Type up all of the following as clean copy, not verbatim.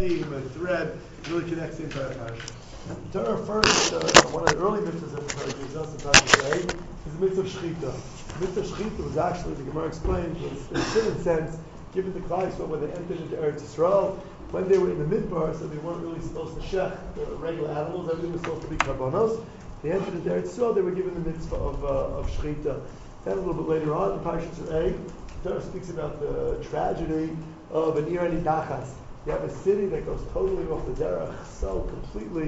theme, a thread, really connects the entire parsha. The Torah first, one of the early mitzvahs that the Torah gives us in Parsha Re'eh is the mitzvah of Shechita. The mitzvah of Shechita was actually, the Gemara explains, was in a certain sense given to Klal Yisrael when they entered into Eretz Yisrael, when they were in the Midbar, so they weren't really supposed to shech regular animals, everything was supposed to be karbanos. They entered into Eretz Yisrael, they were given the mitzvah of Shechita. Then a little bit later on, in Parsha Re'eh, the Torah speaks about the tragedy of an Ir Nidachas. You have a city that goes totally off the derech, so completely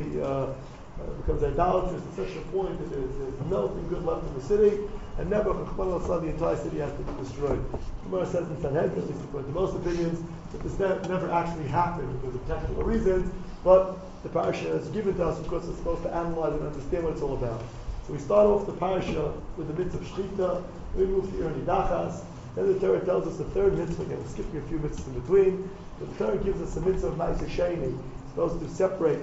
becomes idolatrous to such a point that there's nothing good left in the city, and never, the entire city has to be destroyed. Gemara says in Sanhedrin, at least according to most opinions, that this never actually happened because of technical reasons, but the parasha is given to us because it's supposed to analyze and understand what it's all about. So we start off the parasha with the mitzvah of Shechita, we move to Ir Nidachas, then the Torah tells us the third mitzvah, again we're skipping a few mitzvahs in between, but the Torah gives us a mitzvah of Ma'aser Sheni, supposed to separate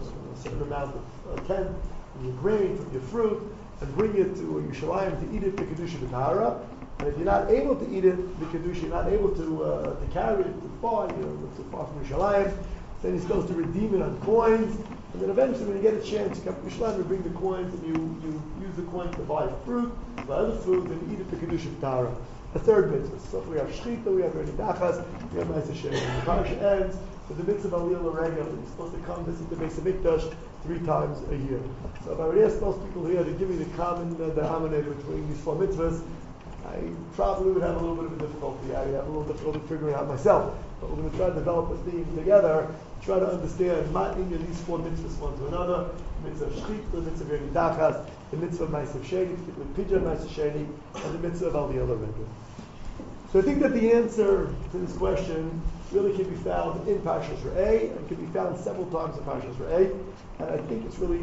a certain amount of tenth from your grain, from your fruit, and bring it to Yerushalayim to eat it, the Kedusha B'Tahara. And if you're not able to eat it, the Kedusha, you're not able to carry it too far, live too far from Yerushalayim, then you're supposed to redeem it on coins, and then eventually when you get a chance, you come to Yerushalayim, you bring the coins, and you use the coins to buy fruit, buy other food, and eat it, the Kedusha B'Tahara. A third mitzvah. So we have Shechita, we have Ir Nidachas, we have Ma'aser Sheni. The parasha ends with the mitzvah of Aliyah L'Regel. You're supposed to come visit the Beis Hamikdash 3 times a year. So if I would ask most people here to give me the common denominator between these 4 mitzvahs, I probably would have a little bit of a difficulty. I have a little difficulty figuring it out myself. But we're going to try to develop a theme together, try to understand these 4 mitzvahs one to another. The mitzvah of Shechita, the mitzvah of Ir Nidachas, the mitzvah of Ma'aser Sheni, particularly Pidyon Ma'aser Sheni, and the mitzvah of Aliyah L'Regel. So I think that the answer to this question really can be found in Parshas Re'eh and can be found several times in Parshas Re'eh. And I think it's really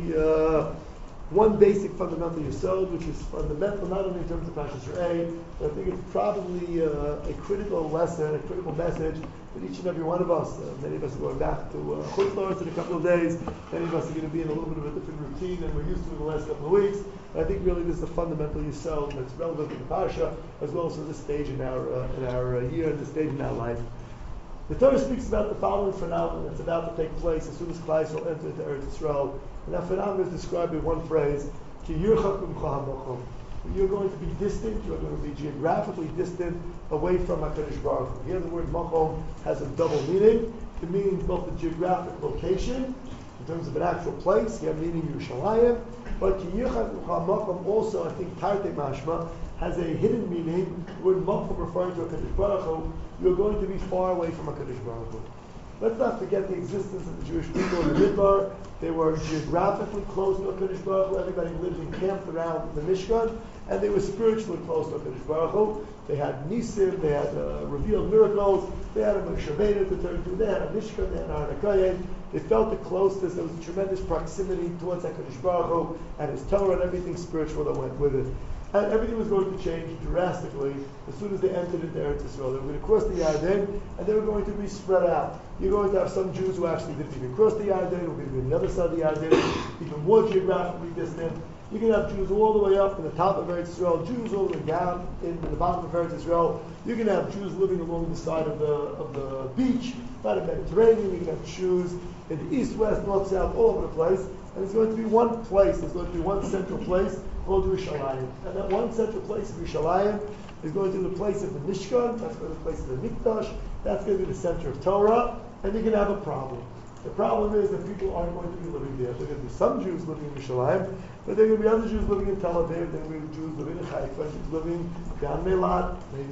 one basic fundamental yesod, which is fundamental not only in terms of Parshas Re'eh, but I think it's probably a critical lesson, a critical message that each and every one of us, many of us are going back to Chutz La'aretz in a couple of days, many of us are going to be in a little bit of a different routine than we're used to in the last couple of weeks. I think really this is a fundamental yesod that's relevant to the parsha as well as to this stage in our year and this stage in our life. The Torah speaks about the following phenomenon that's about to take place as soon as Klal Yisrael enter into Eretz Yisrael, and that phenomenon is described in one phrase: Ki yirchak mimcha hamakom. You're going to be distant. You're going to be geographically distant away from HaKadosh Baruch Hu. Here, the word makom has a double meaning. It means both the geographic location in terms of an actual place, here meaning Yerushalayim, but Ki yirchak mimcha hamakom also, I think, Tarte Mashma, has a hidden meaning. The word makom referring to HaKadosh Baruch Hu. You're going to be far away from HaKadosh Baruch Hu. Let's not forget the existence of the Jewish people in the Midbar. They were geographically close to HaKadosh Baruch Hu. Everybody lived encamped around the Mishkan, and they were spiritually close to HaKadosh Baruch Hu. They had Nisim, they had revealed miracles, they had a Moshe Rabbeinu to turn to, they had a Mishkan, they had Aron HaKoyim. They felt the closeness. There was a tremendous proximity towards HaKadosh Baruch Hu and His Torah and everything spiritual that went with it. And everything was going to change drastically as soon as they entered into Eretz Yisrael. They were going to cross the Yarden, and they were going to be spread out. You're going to have some Jews who actually didn't even cross the Yarden, who were going to be on the other side of the Yarden, even more geographically distant. You're going to have Jews all the way up in the top of Eretz Yisrael, Jews all the way down in the bottom of Eretz Yisrael. You're going to have Jews living along the side of the beach, by the Mediterranean. You're going to have Jews in the east, west, north, south, all over the place. And there's going to be one place, there's going to be one central place called Yerushalayim. And that one central place of Yerushalayim is going to be the place of the Mishkan, that's going to be the place of the Mikdash, that's going to be the center of Torah, and you're going to have a problem. The problem is that people aren't going to be living there. There are going to be some Jews living in Yerushalayim, but there are going to be other Jews living in Tel Aviv, there are going to be Jews living in Haifa, Jews living down Melat, maybe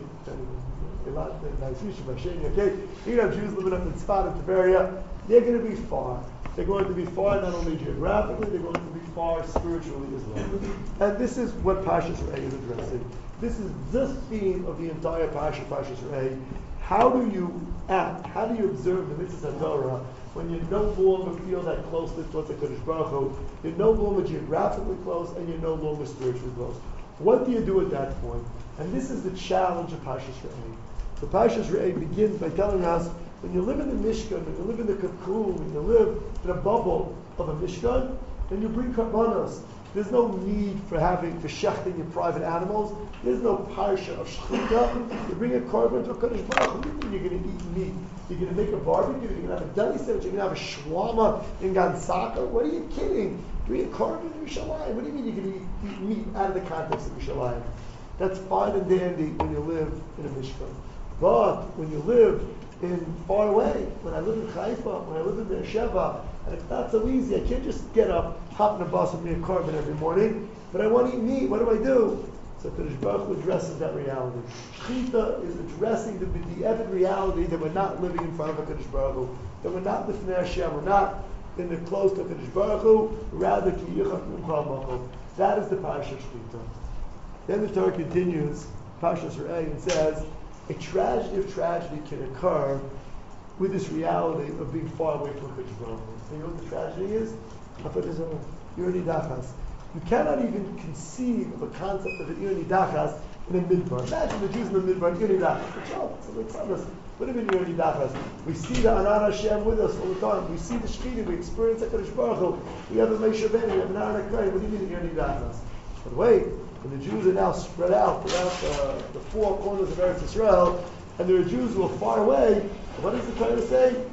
Melat, okay? You're going to have Jews living up in Tzfat and Tiberia. They're going to be far. They're going to be far not only geographically, they're going to be far spiritually as well. And this is what Parshas Re'eh is addressing. This is the theme of the entire Parshas Re'eh. How do you act? How do you observe the mitzvahs of Torah when you no longer feel that closeness towards the Kadosh Baruch Hu? You're no longer geographically close, and you're no longer spiritually close. What do you do at that point? And this is the challenge of Parshas Re'eh. So Parshas Re'eh begins by telling us, when you live in the Mishkan, when you live in the cocoon, when you live in a bubble of a Mishkan, then you bring karbanos. There's no need for shechting your private animals. There's no parsha of shechita. You bring a korban to a Kadosh Baruch Hu. What do you mean you're going to eat meat? You're going to make a barbecue. You're going to have a deli sandwich. You're going to have a shawarma in Gansaka. What are you kidding? Bring a korban to Yerushalayim. What do you mean you're going to eat meat out of the context of Yerushalayim? That's fine and dandy when you live in a mishkan. But when you live in far away, when I live in Haifa, when I live in Beersheba, and it's not so easy. I can't just get up, hop in a bus and be a korban every morning, but I want to eat meat. What do? So Kadosh Baruch Hu addresses that reality. Shechita is addressing the b'di'evet reality that we're not living in front of a Kadosh Baruch Hu, that we're not lifnei Hashem, we're not in the close to Kadosh Baruch Hu, rather ki yichach mimcha makom. That is the parsha of Shechita. Then the Torah continues, Parshas Re'eh, and says, a tragedy of tragedy can occur with this reality of being far away from Kadosh Baruch Hu. You know what the tragedy is? You're nidachas. You cannot even conceive of a concept of an ir nidachas in a midbar. Imagine the Jews in the midbar, ir nidachas. What do you mean ir nidachas? We see the Anan Hashem with us all the time. We see the Shechita, we experience the Kadosh Baruch Hu. We have a Moshe Rabbeinu, we have an Aaron HaKohen. What do you mean ir nidachas? But wait, when the Jews are now spread out throughout the four corners of Eretz Yisrael, and there are Jews who are far away, what does the Torah say?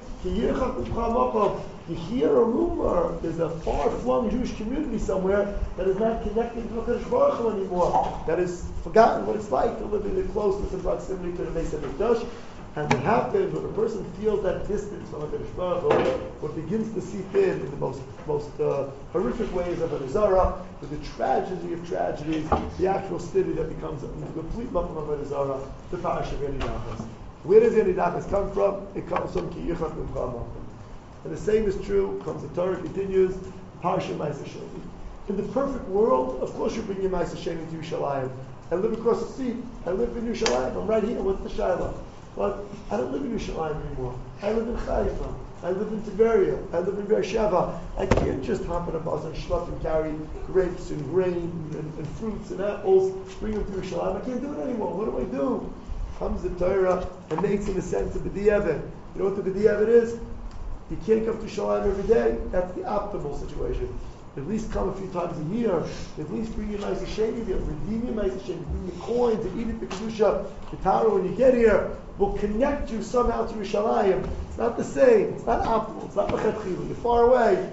You hear a rumor, there's a far-flung Jewish community somewhere that is not connected to HaKadosh Baruch Hu anymore, that has forgotten what it's like to live in the closeness and proximity to the Beis HaMikdash. And what happens when a person feels that distance from HaKadosh Baruch Hu, what begins to seep in the most horrific ways of Avodah Zarah, with the tragedy of tragedies, the actual city that becomes a complete makom of Avodah Zarah, the Parashat of Yonidachas. Where does Yonidachas come from? It comes from Ki Yichach Mimcha Makom. And the same is true, comes the Torah continues, Parashat Ma'aseh Sheni. In the perfect world, of course you bring your Ma'aseh Sheni to Yerushalayim. I live across the sea. I live in Yerushalayim. I'm right here. What's the Shiloh? But I don't live in Yerushalayim anymore. I live in Haifa. I live in Tiberia. I live in Beersheba. I can't just hop on a bus and schlep and carry grapes and grain and fruits and apples, bring them to Yerushalayim. I can't do it anymore. What do? Comes the Torah and makes in a sense of b'di'evet. You know what the b'di'evet is? You can't come to Yerushalayim every day. That's the optimal situation. At least come a few times a year. At least bring your Ma'aseh Sheni there. Redeem your Ma'aseh Sheni. Bring your coins and eat it the Kedusha. The Torah, when you get here, will connect you somehow to Yerushalayim. It's not the same. It's not optimal. It's not Mechatchila. You're far away.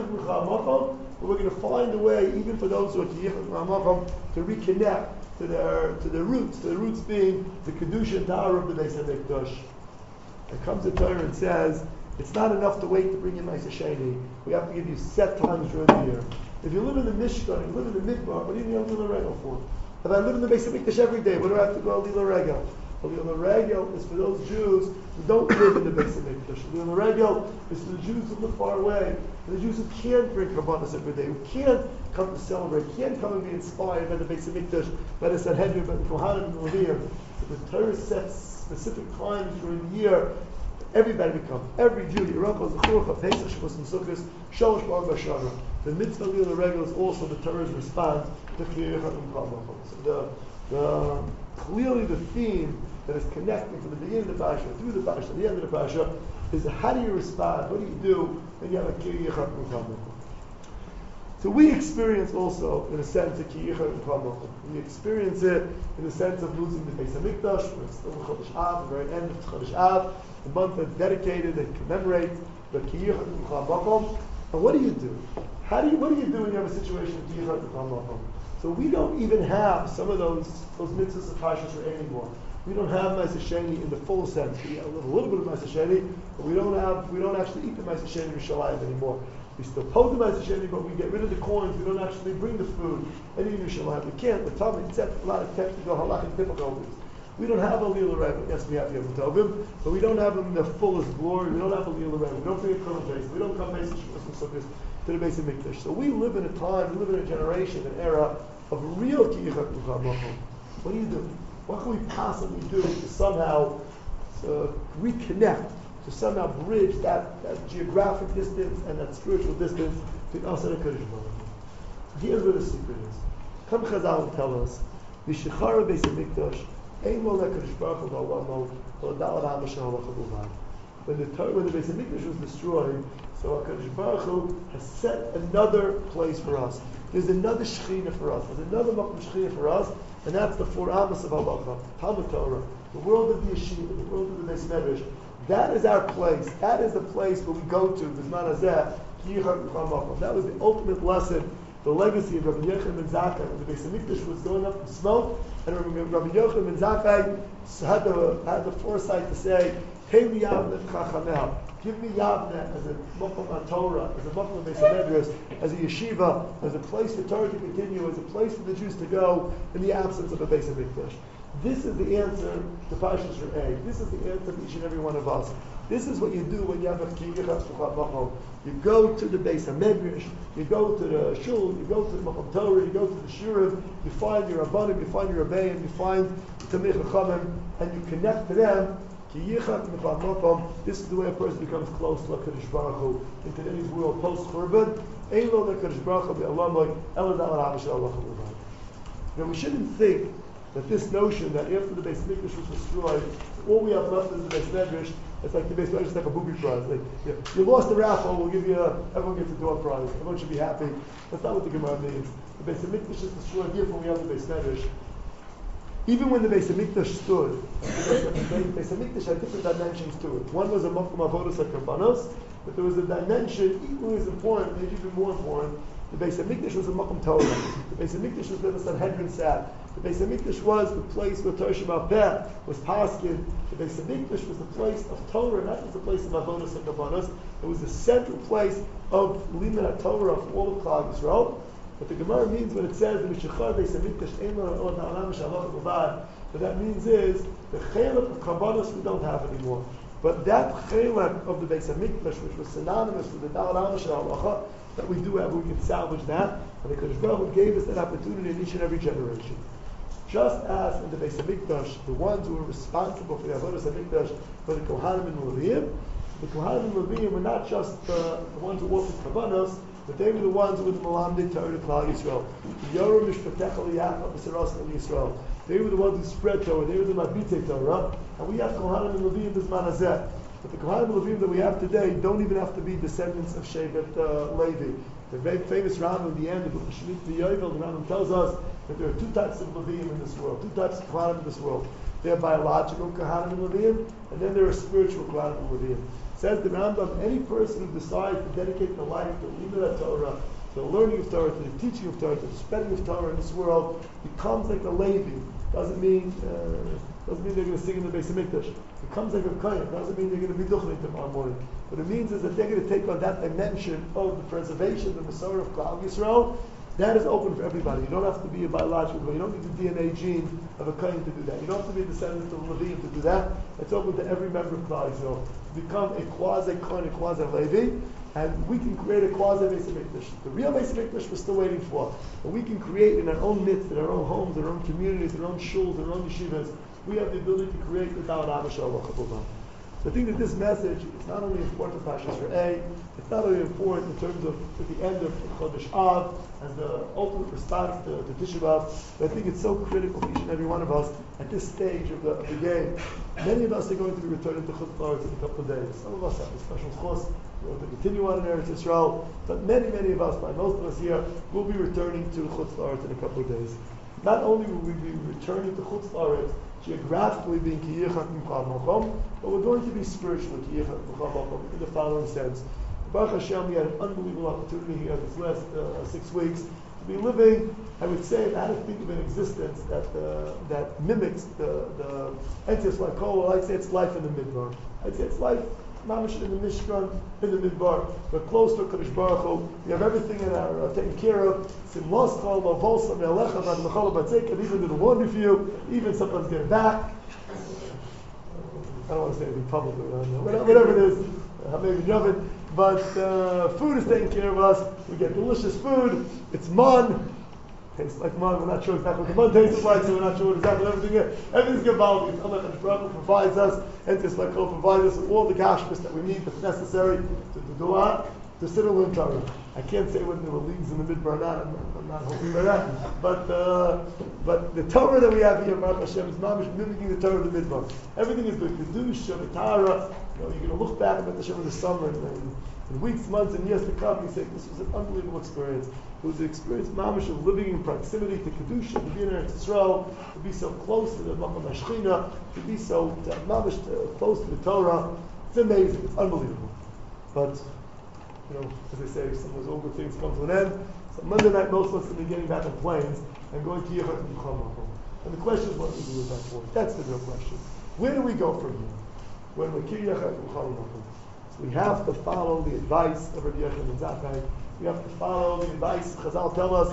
But we're going to find a way, even for those who are to reconnect to their roots. The roots being the Kedusha and Torah of the Beis HaMikdash. There comes the Torah and says, it's not enough to wait to bring in Ma'aseh Sheni. We have to give you set times during the year. If you live in the Mishkan, if you live in the Midbar, what do you need a Lila Regel for? If I live in the Beis HaMikdash every day, what do I have to go Lila Regel? A Lila Regel is for those Jews who don't live in the Beis HaMikdash. A Lila Regel is for the Jews who live far away, for the Jews who can't bring Karbanos every day, who can't come to celebrate, can't come and be inspired by the Beis HaMikdash, by the Sanhedrin, by the Kohanim and the Leviim. So the Torah sets specific times during the year. Everybody become every Jew. Yerochel, Zechucha, Pesach, Shavuos, and Sukkot, Shalosh Bar Bashana. The mitzvah Lila Regel is also the Torah's response to Kliyachat and Kavachol. So clearly the theme that is connecting from the beginning of the Pasha through the Pasha, the end of the Pasha, is how do you respond? What do you do when you have a Kliyachat and Kavachol? So we experience also, in a sense, a Kiyichat and Kavachol. We experience it in the sense of losing the Beis HaMikdash. We're still in Chodesh Av, the very end of Chodesh Av, the month that's dedicated and commemorates the Kiyichat and Kavachol. And what do you do? What do you do when you have a situation of Kiyichat and Kavachol? So we don't even have some of those mitzvahs of Parshas Re'eh anymore. We don't have Ma'aseh Sheni in the full sense. We have a little bit of Ma'aseh Sheni, but we don't actually eat the Ma'aseh Sheni in Yerushalayim anymore. We still hold the Ma'aseh Sheni, but we get rid of the coins. We don't actually bring the food. Any in Yerushalayim. We can't. The Talmud accepts a lot of technical halachic difficulties. We don't have a Lila Regel. Yes, we have Yom Tovim, but we don't have them in their fullest glory. We don't have a Lila Regel. We don't bring a Korban base. We don't come base to the Beis HaMikdash. So we live in a time, we live in a generation, an era of real Kiyichat Mukhamachom. What do you do? What can we possibly do to somehow reconnect, to somehow bridge that geographic distance and that spiritual distance between us and the Kodesh Baruch Hu? Here's where the secret is. Come Chazal and tell us, V'shechara Beis HaMikdash, Ein Mo LeKodesh Baruch Hu Ba'olamo, V'Odal Ha'am Asher Halacha B'Uvad. when the Beis Hamikdash was destroyed, so HaKadosh Baruch Hu has set another place for us. There's another Shechina for us. There's another Makom Shechina for us, and that's the four Amos of Halacha, Talmud Torah, the world of the Yeshiva, the world of the Beis Medrash. That is our place. That is the place where we go to. That was the ultimate lesson, the legacy of Rabbi Yochanan ben Zakkai. When the Beis Hamikdash was going up in smoke, and Rabbi Yochanan ben Zakkai had the foresight to say, "Hey, me Yavne Chachamel, give me Yavne as a Mokom Torah, as a Mokom Beis Medrash, as a yeshiva, as a place for Torah to continue, as a place for the Jews to go in the absence of a Beis Hamikdash." This is the answer to Parshas Re'eh. This is the answer to each and every one of us. This is what you do when you have a Kiyach Suchat Machon. You go to the Beis HaMedrash, you go to the Shul, you go to the Machon Torah, you go to the Shurim, you find your Rabbanim, you find your Rebbeim, you find Tamich Chachamim, and you connect to them. This is the way a person becomes close to HaKadosh Baruch Hu in today's world post-Churban. Now we shouldn't think that this notion that after the Beis Hamikdash was destroyed, all we have left is the Beis Medrash. It's like the Beis Medrash is like a booby prize. Like, you lost the raffle, we'll give you everyone gets a door prize. Everyone should be happy. That's not what the Gemara means. The Beis Hamikdash is destroyed here when we have the Beis Medrash. Even when the Beis Hamikdash stood, the Beis Hamikdash had different dimensions to it. One was a Makom Avodas HaKorbanos, but there was a dimension equally as important, maybe even more important. The Beis Hamikdash was a Makom Torah. The Beis Hamikdash was where the Sanhedrin sat. The Beis Hamikdash was the place where Torah Shema Peh was paskin. The Beis Hamikdash was the place of Torah, not just the place of Avodas HaKorbanos. It was the central place of Limud Torah for all of Klal Yisrael. What the Gemara means when it says the Mishachar Beis Hamikdash Ein Lo Od Ha'olam Shalach Uvad, what that means is the Chelek of Korbanos we don't have anymore. But that Chelek of the Beis Hamikdash, which was synonymous with the Da'alam Shalach, that we do have, we can salvage that, and the Kodesh Baruch Hu gave us that opportunity in each and every generation. Just as in the Beis Hamikdash, the ones who were responsible for the Avodas Hamikdash were the Kohanim and Levim. The Kohanim and Levim were not just the ones who offered Korbanos, but they were the ones who were the Malamdei Torah to Klal Yisrael. Yoram Mishpatecha Liyachal B'Saras Yisrael. They were the ones who spread Torah. They were the Mabitei Torah, and we have Kohanim and Levim B'Zman Hazeh. But the Kohanim and Levim that we have today don't even have to be descendants of Shevet Levi. The very famous Rambam in the end of the Shemitah Yovel, the Rambam tells us that there are two types of Levim in this world, two types of Kohanim in this world. There are biological Kohanim and Levim, and then there are spiritual Kohanim and Levim. Says the Rambam, any person who decides to dedicate their life to Limud Torah, to the learning of Torah, to the teaching of Torah, to the spreading of Torah in this world, becomes like a Levi. Doesn't mean they're going to sing in the Beis Hamikdash. It becomes like a kohen. Doesn't mean they're going to be duchling tomorrow morning. What it means is that they're going to take on that dimension of the preservation, the Masorah of Klal Yisrael. That is open for everybody. You don't have to be a biological, you don't need the DNA gene of a kohen to do that. You don't have to be a descendant of Levim to do that. It's open to every member of Klal Yisrael to become a quasi-kohen, a quasi-Levi, and we can create a quasi-Beis Hamikdash. The real Beis Hamikdash we're still waiting for, but we can create in our own midst, in our own homes, in our own communities, in our own shuls, in our own yeshivas. We have the ability to create the Da'at Abba Shalach Habulah. So I think that this message is not only important for Parshas Re'eh, it's not only important in terms of at the end of Chodesh Av as the ultimate response to Tisha B'Av, but I think it's so critical for each and every one of us at this stage of the game. Many of us are going to be returning to Chutz La'aretz in a couple of days. Some of us have a special chus. We're going to continue on in Eretz Yisrael, but many of us, like most of us here, will be returning to Chutz La'aretz in a couple of days. Not only will we be returning to Chutz La'aretz, geographically being Kiyichat Mimchal Mochom, but we're going to be spiritually Kiyichat Mimchal Mochom in the following sense. Baruch Hashem, we had an unbelievable opportunity here this last 6 weeks to be living, I would say, if I had to think of an existence that mimics the Entias Lakol, I'd say it's life in the Midbar. I'd say it's life mamish in the Mishkan, in the Midbar. We're close to Kadosh Baruch Hu. We have everything in our taken care of. Even to the one for you, even sometimes get it back. I don't want to say anything publicly, whatever it is, maybe of it. But food is taking care of us. We get delicious food. It's man. Tastes like man. We're not sure exactly what the man tastes like, so we're not sure exactly what everything is. Everything's Gavaldi. It's Allah Baruch provides us, and just like provides us with all the gashmis that we need that's necessary to do dua. to sit and learn Torah. I can't say whether there were leagues in the Midbar or not. I'm not hoping for that. But the Torah that we have here, Baruch Hashem, is mamish mimicking the Torah of the Midbar. Everything is good. Kedusha, the Torah. You're going to look back at the Hashem in the summer, and in weeks, months, and years to come, you say this was an unbelievable experience. It was the experience, mamish, of living in proximity to Kedusha, to be in Eretz Yisrael, to be so close to the Makom HaShechina, to be so mamish close to the Torah. It's amazing. It's unbelievable. But as they say, sometimes all good things come to an end. So Monday night, most of us will be getting back on planes and going to Yechat and Chama. And the question is, what do we do at that point? That's the real question. Where do we go from here? When we're Yechat and Chama. So we have to follow the advice of Rabbi Yochanan ben Zakkai. We have to follow the advice Chazal tell us.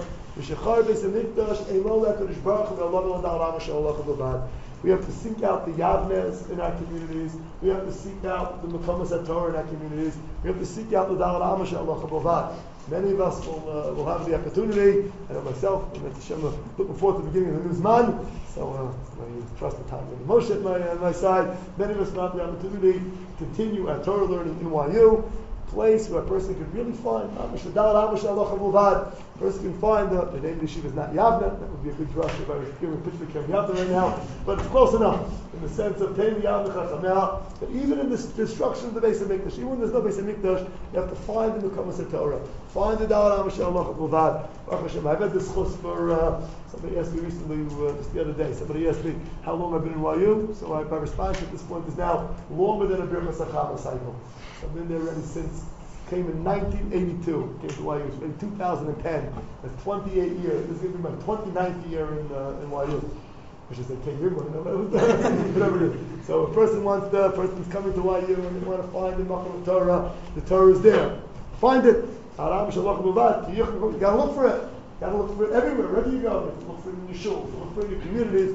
We have to seek out the Yavnes in our communities. We have to seek out the Mekamas HaTorah in our communities. We have to seek out the Dalad Amash Allah Chabavad. Many of us will have the opportunity, and myself, I'm looking forward to the beginning of the new Zman. So I trust the time with Moshe at my side. Many of us will have the opportunity to continue our Torah learning in YU. Place where a person can really find a person can find the name of the yeshiva is not Yavne. That would be a good drush if I was giving a picture of Yavne right now, but it's close enough in the sense of Tein Yavne Chachamel. That even in the destruction of the Beis Hamikdash, even when there's no Beis Hamikdash, you have to find the Mekamas HaTorah, find the Dalad Amash Allah Chabavad. Baruch Hashem, I've had this chus for somebody asked me recently, just the other day. Somebody asked me how long I've been in YU. So my response at this point is now longer than a Birmas Hachama cycle. I've been there already since, came in 1982, came to YU, in 2010, that's 28 years, this is going to be my 29th year in YU. I should say 10 years, whatever it is. So a person's coming to YU and they want to find the Makom Torah, the Torah is there. Find it. You gotta look for it. You gotta look for it everywhere, wherever you go. You have to look for it in your shul, look for it in your communities.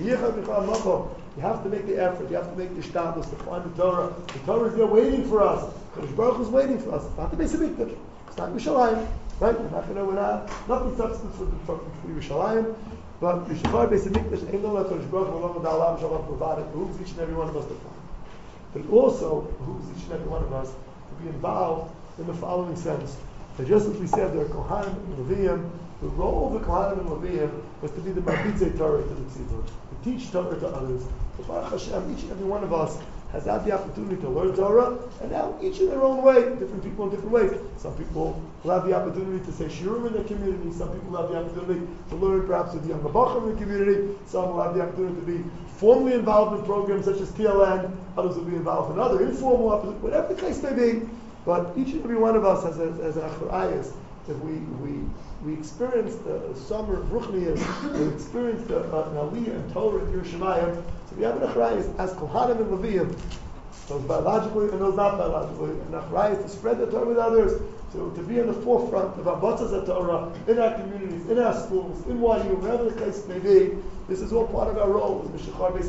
You have to make the effort, you have to make the shtatus to find the Torah. The Torah is there waiting for us. Kodesh Baruch Hu is waiting for us. It's not the Beis Hamikdash. It's not Yerushalayim. Right? We're not nothing substance for Yerushalayim. But Yishachar Beis Hamikdash ain't no Kodesh Baruch Hu along with Allah Shalom provided. It behooves each and every one of us to find. But it also behooves each and every one of us to be involved in the following sense. That just as we said, there are Kohanim and Leviim. The role of the Kohanim and Leviim was to be the Marbitzei Torah to the Tzibur, to teach Torah to others. So Baruch Hashem, each and every one of us has had the opportunity to learn Torah, and now each in their own way, different people in different ways. Some people will have the opportunity to say shiurim in their community. Some people will have the opportunity to learn perhaps with the younger bachar in the community. Some will have the opportunity to be formally involved in programs such as TLN. Others will be involved in other informal opportunities, whatever the case may be. But each and every one of us has an achrayus that we experienced a summer of Ruchnias, we experienced an Aliyah and Torah in Yerushalayim. So we have an achrayus as Kohanim and Leviim, those biologically and those not biologically, an achrayus to spread the Torah with others, to be in the forefront of our Batzas Torah, in our communities, in our schools, in YU, wherever the case may be. This is all part of our role. To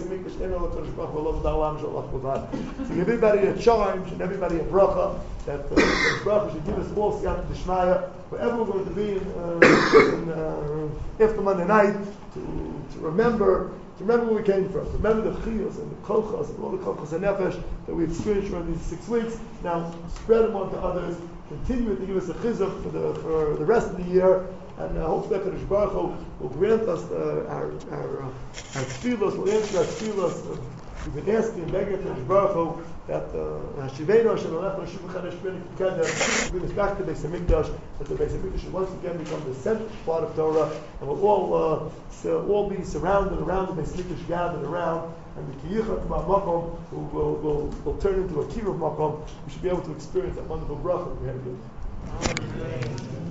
give everybody a charge and everybody a bracha, that Kodesh Baruch Hu should give us all siyata d'shmaya, wherever we're going to be after Monday night, to remember where we came from, to remember the chiyos and the kochos and all the kochos and nefesh that we experienced during these 6 weeks. Now spread them on to others. Continue to give us a chizuk for the rest of the year, and hopefully Kodesh Baruch Hu will grant us our tefillos, will answer our tefillos. We've been asking and begging Kodesh Baruch Hu that Hashiveinu Hashem Alech Hashem Chadesh B'nei Together bring us back to the Beis Hamikdash, that the Beis Hamikdash should once again become the central part of Torah, and we'll all be surrounded around the Beis Hamikdash, gathered around, and the Kiyuchat Makom will turn into a Kiruv Makom. We should be able to experience that wonderful bracha we had again.